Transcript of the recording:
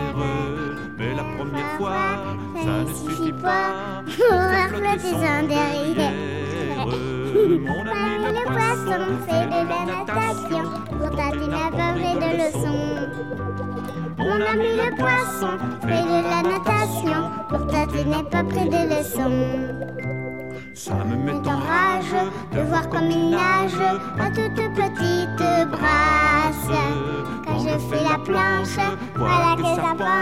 Mais la première fois, ça ne suffit pas pour faire flotter son derrière. Mon ami Le poisson fait de la natation, pourtant il n'a pas fait de leçon. Mon ami le poisson fait de la natation, pourtant il n'est pas pris de leçon. Ça me met en Rage de voir comme il nage à toute petite brasse. Quand je fais la planche, voilà que ça passe.